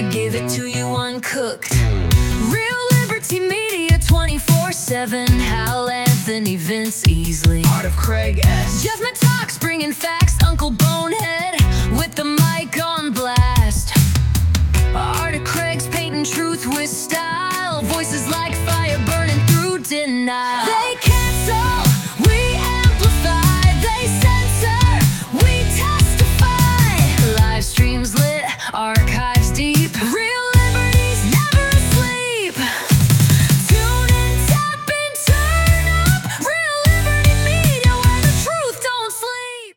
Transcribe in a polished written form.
give it to you uncooked. Real Liberty Media 24/7. Hal Anthony, Vince Easley, Art of Craig S. Jeff Mattox bringing facts, Uncle Bonehead.